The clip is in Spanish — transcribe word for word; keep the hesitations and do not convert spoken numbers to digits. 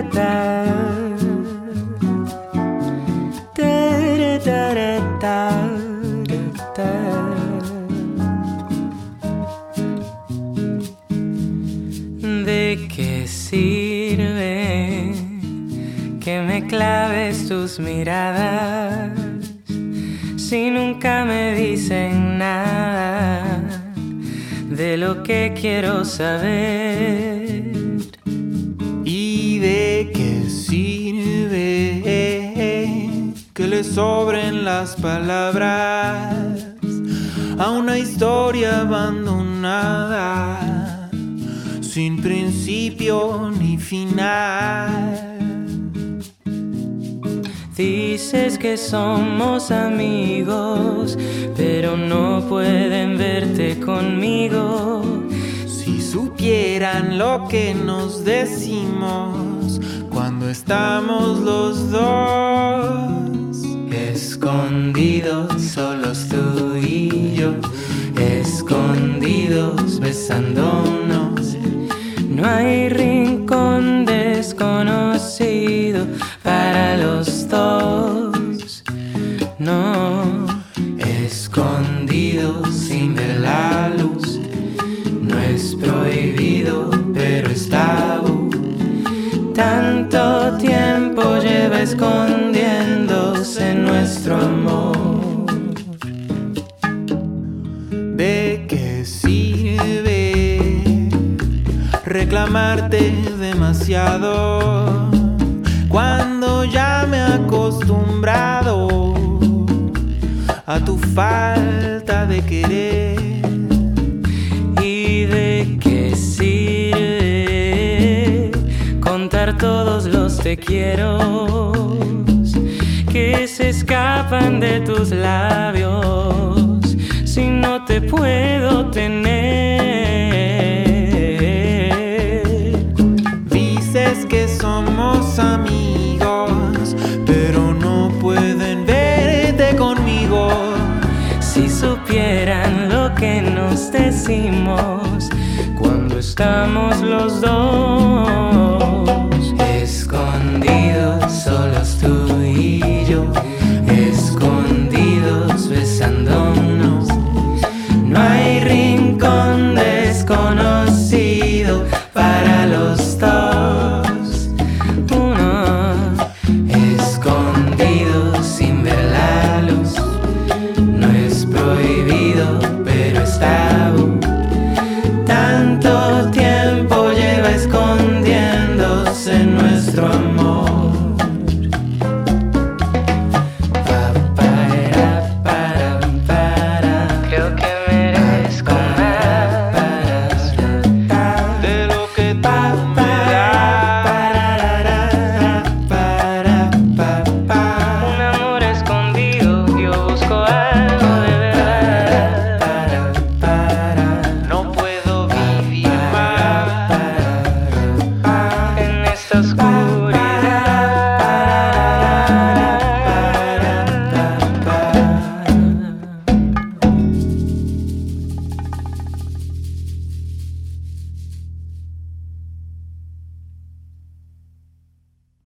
¿De qué sirve que me claves tus miradas si nunca me dicen nada de lo que quiero saber? ¿Y de qué sirve que le sobren las palabras a una historia abandonada sin principio ni final? Dices que somos amigos, pero no pueden verte conmigo. Si supieran lo que nos decimos cuando estamos los dos escondidos, solos tú y yo, escondidos besándonos. No hay rincón desconocido para los dos, no. Escondidos sin ver la luz, no es prohibido, pero es tabú. Tanto tiempo lleva escondiéndose nuestro amor. ¿De qué sirve reclamarte demasiado cuando ya me he acostumbrado a tu falta de querer? ¿Y de qué sirve contar todos los te quiero que se escapan de tus labios si no te puedo tener? Dices que somos amigos, pero no pueden verte conmigo. Si supieran lo que nos decimos cuando estamos los dos.